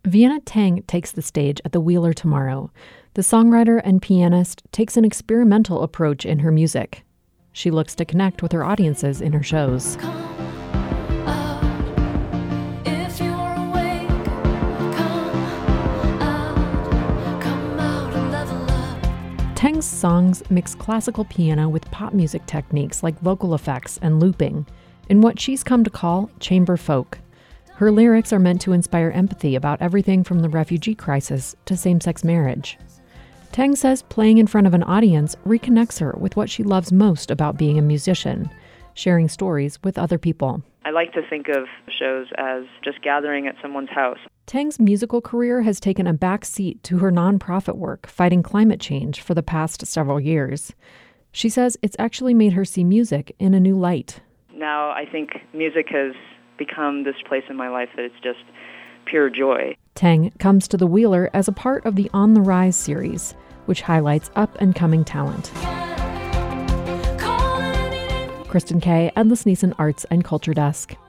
Vienna Teng takes the stage at the Wheeler tomorrow. The songwriter and pianist takes an experimental approach in her music. She looks to connect with her audiences in her shows. Teng's songs mix classical piano with pop music techniques like vocal effects and looping, in what she's come to call chamber folk. Her lyrics are meant to inspire empathy about everything from the refugee crisis to same-sex marriage. Teng says playing in front of an audience reconnects her with what she loves most about being a musician, sharing stories with other people. I like to think of shows as just gathering at someone's house. Teng's musical career has taken a back seat to her nonprofit work fighting climate change for the past several years. She says it's actually made her see music in a new light. Now I think music has become this place in my life that it's just pure joy. Teng comes to the Wheeler as a part of the On the Rise series, which highlights up-and-coming talent. Kristen Kay, Endless Neeson Arts and Culture Desk.